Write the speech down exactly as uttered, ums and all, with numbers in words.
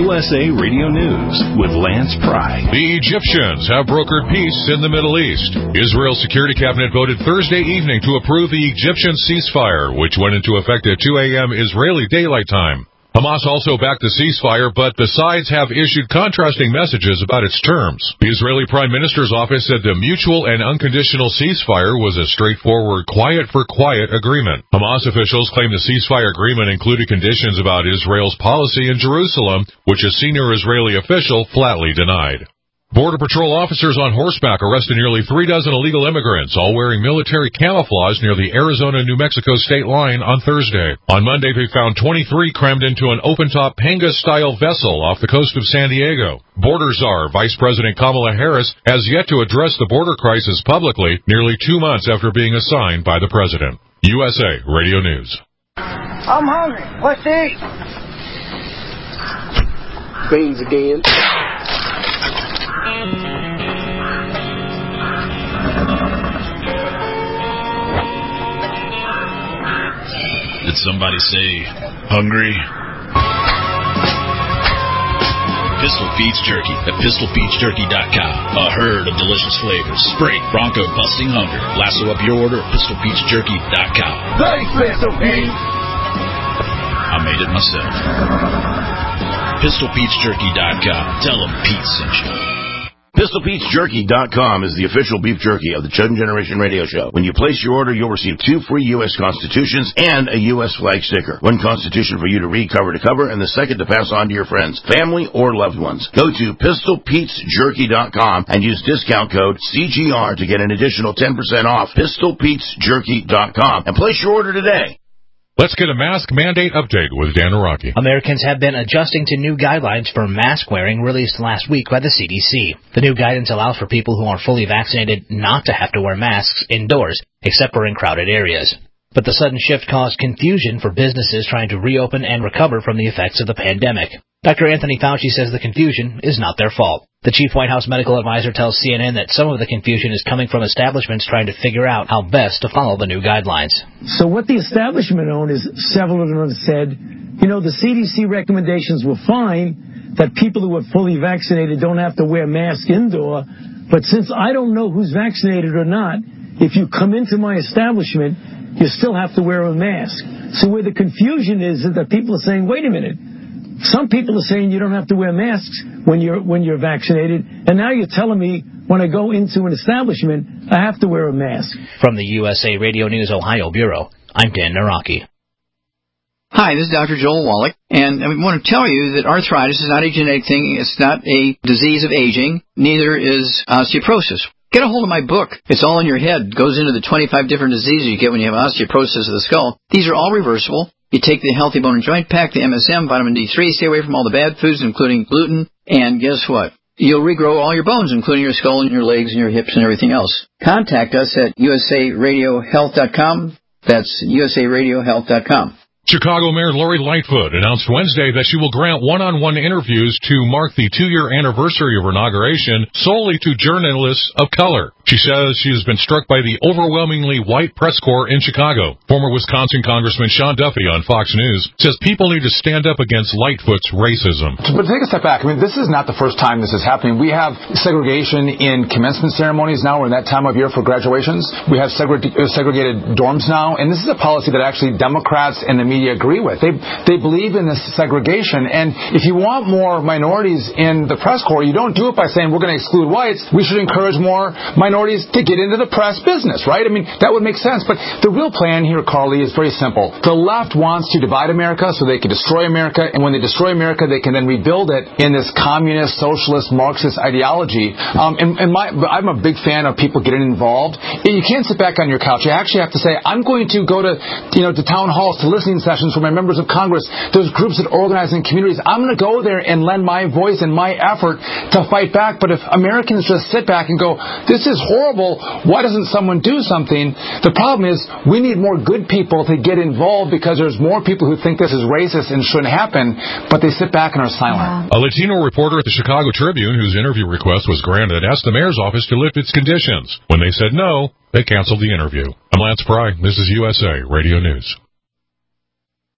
U S A Radio News with Lance Pry. The Egyptians have brokered peace in the Middle East. Israel's Security Cabinet voted Thursday evening to approve the Egyptian ceasefire, which went into effect at two a.m. Israeli Daylight Time. Hamas also backed the ceasefire, but the sides have issued contrasting messages about its terms. The Israeli Prime Minister's office said the mutual and unconditional ceasefire was a straightforward quiet-for-quiet agreement. Hamas officials claim the ceasefire agreement included conditions about Israel's policy in Jerusalem, which a senior Israeli official flatly denied. Border Patrol officers on horseback arrested nearly three dozen illegal immigrants, all wearing military camouflage near the Arizona-New Mexico state line on Thursday. On Monday, they found twenty-three crammed into an open-top Panga-style vessel off the coast of San Diego. Border Czar Vice President Kamala Harris has yet to address the border crisis publicly, nearly two months after being assigned by the president. U S A Radio News. I'm hungry. What's to eat? Beans again. Did somebody say hungry? Pistol Feeds Jerky at pistol feeds jerky dot com. A herd of delicious flavors. Spring Bronco busting hunger. Lasso up your order at pistol feeds jerky dot com. Thanks, Pistol Feeds. I made it myself. pistol feeds jerky dot com. Tell them Pete sent you. pistol feeds jerky dot com is the official beef jerky of the Chudden Generation Radio Show. When you place your order, you'll receive two free U S Constitutions and a U S flag sticker. One Constitution for you to read cover to cover, and the second to pass on to your friends, family, or loved ones. Go to pistol feeds jerky dot com and use discount code C G R to get an additional ten percent off. pistol feeds jerky dot com and place your order today. Let's get a mask mandate update with Dan Araki. Americans have been adjusting to new guidelines for mask wearing released last week by the C D C. The new guidance allows for people who are fully vaccinated not to have to wear masks indoors, except for in crowded areas. But the sudden shift caused confusion for businesses trying to reopen and recover from the effects of the pandemic. Doctor Anthony Fauci says the confusion is not their fault. The chief White House medical advisor tells C N N that some of the confusion is coming from establishments trying to figure out how best to follow the new guidelines. So what the establishment owned is, several of them have said, you know, the C D C recommendations were fine, that people who are fully vaccinated don't have to wear masks indoor, but since I don't know who's vaccinated or not, if you come into my establishment, you still have to wear a mask. So where the confusion is, is that people are saying, wait a minute, some people are saying you don't have to wear masks when you're when you're vaccinated, and now you're telling me when I go into an establishment, I have to wear a mask. From the U S A Radio News Ohio Bureau, I'm Dan Naraki. Hi, this is Doctor Joel Wallach, and I want to tell you that arthritis is not a genetic thing. It's not a disease of aging. Neither is osteoporosis. Get a hold of my book. It's all in your head. It goes into the twenty-five different diseases you get when you have osteoporosis of the skull. These are all reversible. You take the Healthy Bone and Joint Pack, the M S M, vitamin D three, stay away from all the bad foods, including gluten, and guess what? You'll regrow all your bones, including your skull and your legs and your hips and everything else. Contact us at U S A radio health dot com. That's U S A radio health dot com. Chicago Mayor Lori Lightfoot announced Wednesday that she will grant one-on-one interviews to mark the two-year anniversary of her inauguration solely to journalists of color. She says she has been struck by the overwhelmingly white press corps in Chicago. Former Wisconsin Congressman Sean Duffy on Fox News says people need to stand up against Lightfoot's racism. But take a step back. I mean, this is not the first time this is happening. We have segregation in commencement ceremonies now. We're in that time of year for graduations. We have segre- segregated dorms now, and this is a policy that actually Democrats and the media agree with. They they believe in this segregation, and if you want more minorities in the press corps, you don't do it by saying we're going to exclude whites. We should encourage more minorities to get into the press business, right? I mean, that would make sense. But the real plan here, Carly, is very simple. The left wants to divide America so they can destroy America, and when they destroy America, they can then rebuild it in this communist, socialist, Marxist ideology. Um, and and my, I'm a big fan of people getting involved. You can't sit back on your couch. You actually have to say, I'm going to go to, you know, to town halls, to listening sessions for my members of Congress. There's groups that organize in communities. I'm going to go there and lend my voice and my effort to fight back. But if Americans just sit back and go, this is horrible, why doesn't someone do something? The problem is we need more good people to get involved because there's more people who think this is racist and shouldn't happen, but they sit back and are silent. A Latino reporter at the Chicago Tribune, whose interview request was granted, asked the mayor's office to lift its conditions. When they said no, they canceled the interview. I'm Lance Pry. This is U S A Radio News.